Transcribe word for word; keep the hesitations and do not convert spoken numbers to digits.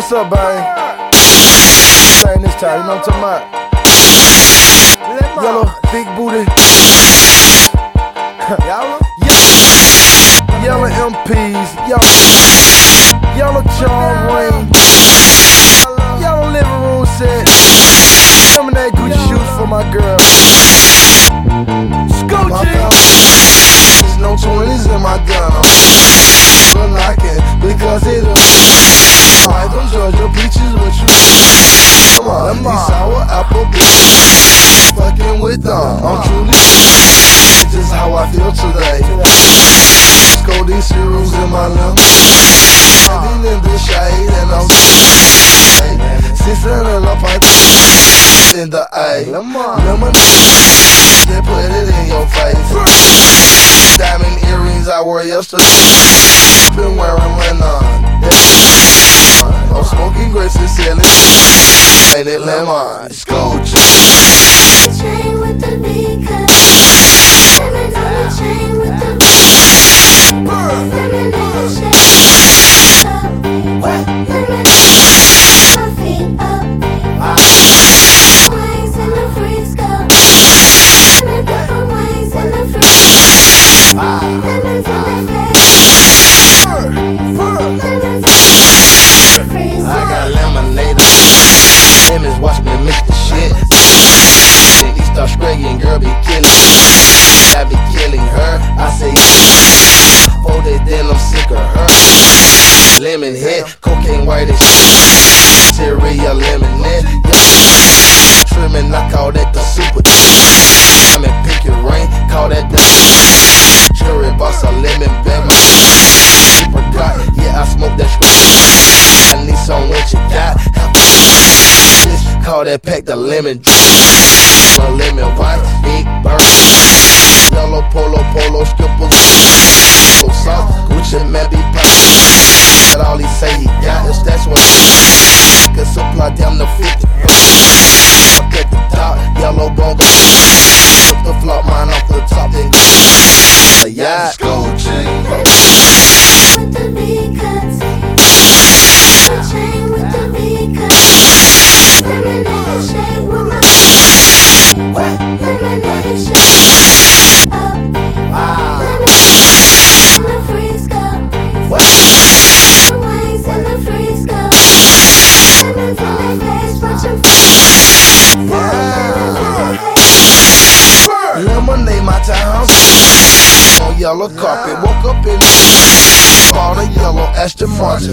What's up, babe? Saying this time, you know what I'm talking about? Yellow, big booty. Yellow? Yellow M Ps. Yellow, yellow charm ring. Yellow living room set. Lemonade Gucci shoes for my girl. Scoochie. There's no twenties in my gun. I'm knocking because it is. Like them Georgia peaches with you. Come on, these sour apple bitch. Fucking with them, I'm truly. It's just how I feel today. Scold these cereals in my limb. Standing in the shade and I'm sitting in a pipe in the A. Lemon, they put it in your face. Diamond earrings I wore yesterday. Been wearing linen. I'm smoking grapes and selling. Ain't it lemon? Scooch. The chain with the big cut. Lemons on the chain with the lemonade shake up. Lemon, my feet up. Wings in the Frisco. Lemon pepper wings in the Frisco. Lemons in the face. Lemons in the Frisco. I got lemonade. Lemons watch me mix the shit. Then East Australian girl be killing. I be killing her. I say folded, then I'm sick of her. Lemon head, cocaine white as shit. Cereal lemonade. Trimming, I call that the super. I'm in pick your ring, call that the cherry boss a lemon bama. Apricot, yeah I smoke that shit. I need some what you got. Call that pack the lemon. A lemon white, big bird. Yellow polo, polo skippers. So soft, Gucci man be pop. That all he say he got is that's what can supply down to fifty. Up at the top, yellow bongo. Took the flop mine off the top, then yeah, Scoochie. With the big cuts. The chain with the big cuts. Lemonade shake with my lemonade shake up. Lemons in the Frisco. Wings in the Frisco. Lemons in the face, watch them. Lemonade, my town. On yellow carpet, woke up in all the yellow Aston Martin.